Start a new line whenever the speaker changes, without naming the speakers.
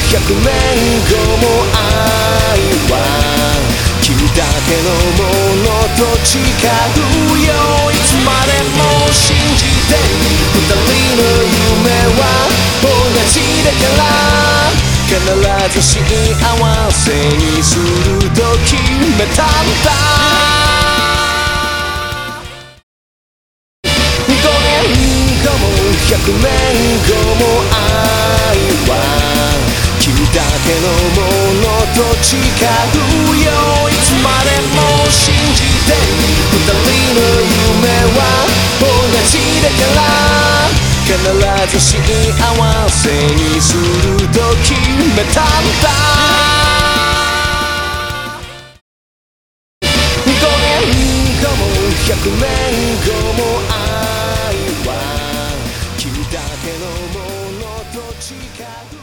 100年後も愛は君だけのものと誓うよ。いつまでも信じて二人の夢は同じだから必ず幸せにすると決めたんだ。5年後も100年後も愛は君だけのものと誓うよ。いつまでも信じて二人の夢は同じだから必ず幸せにすると決めたんだ。5年後も100年後も愛は君だけのものと誓う